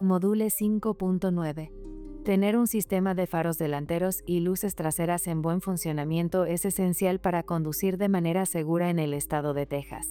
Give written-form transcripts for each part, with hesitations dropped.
Module 5.9. Tener un sistema de faros delanteros y luces traseras en buen funcionamiento es esencial para conducir de manera segura en el estado de Texas.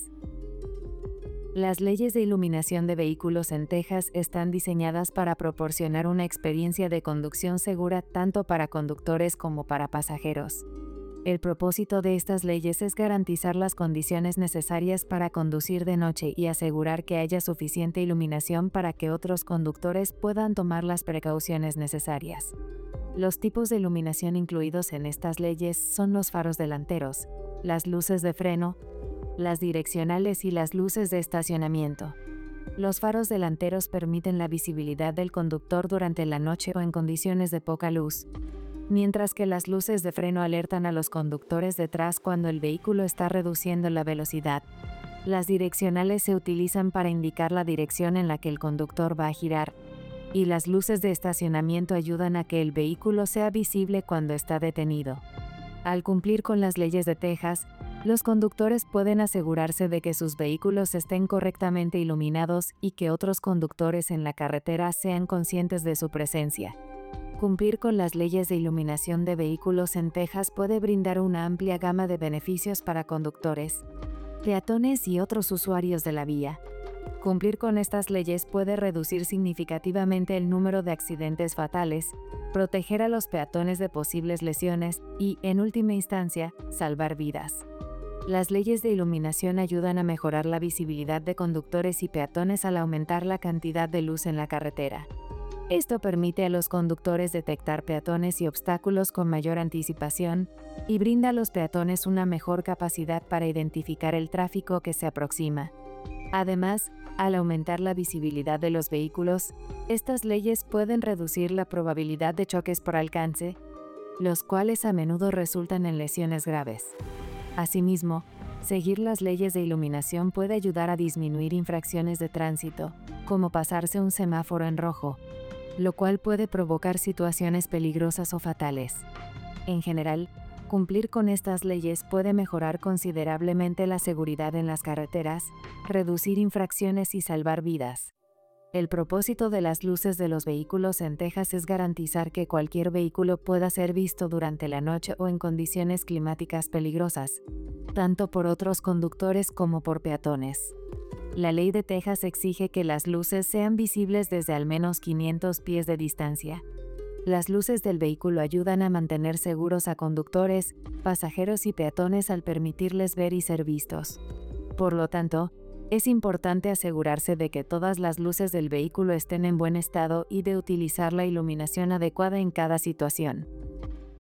Las leyes de iluminación de vehículos en Texas están diseñadas para proporcionar una experiencia de conducción segura tanto para conductores como para pasajeros. El propósito de estas leyes es garantizar las condiciones necesarias para conducir de noche y asegurar que haya suficiente iluminación para que otros conductores puedan tomar las precauciones necesarias. Los tipos de iluminación incluidos en estas leyes son los faros delanteros, las luces de freno, las direccionales y las luces de estacionamiento. Los faros delanteros permiten la visibilidad del conductor durante la noche o en condiciones de poca luz, mientras que las luces de freno alertan a los conductores detrás cuando el vehículo está reduciendo la velocidad. Las direccionales se utilizan para indicar la dirección en la que el conductor va a girar, y las luces de estacionamiento ayudan a que el vehículo sea visible cuando está detenido. Al cumplir con las leyes de Texas, los conductores pueden asegurarse de que sus vehículos estén correctamente iluminados y que otros conductores en la carretera sean conscientes de su presencia. Cumplir con las leyes de iluminación de vehículos en Texas puede brindar una amplia gama de beneficios para conductores, peatones y otros usuarios de la vía. Cumplir con estas leyes puede reducir significativamente el número de accidentes fatales, proteger a los peatones de posibles lesiones y, en última instancia, salvar vidas. Las leyes de iluminación ayudan a mejorar la visibilidad de conductores y peatones al aumentar la cantidad de luz en la carretera. Esto permite a los conductores detectar peatones y obstáculos con mayor anticipación y brinda a los peatones una mejor capacidad para identificar el tráfico que se aproxima. Además, al aumentar la visibilidad de los vehículos, estas leyes pueden reducir la probabilidad de choques por alcance, los cuales a menudo resultan en lesiones graves. Asimismo, seguir las leyes de iluminación puede ayudar a disminuir infracciones de tránsito, como pasarse un semáforo en rojo, lo cual puede provocar situaciones peligrosas o fatales. En general, cumplir con estas leyes puede mejorar considerablemente la seguridad en las carreteras, reducir infracciones y salvar vidas. El propósito de las luces de los vehículos en Texas es garantizar que cualquier vehículo pueda ser visto durante la noche o en condiciones climáticas peligrosas, tanto por otros conductores como por peatones. La ley de Texas exige que las luces sean visibles desde al menos 500 pies de distancia. Las luces del vehículo ayudan a mantener seguros a conductores, pasajeros y peatones al permitirles ver y ser vistos. Por lo tanto, es importante asegurarse de que todas las luces del vehículo estén en buen estado y de utilizar la iluminación adecuada en cada situación.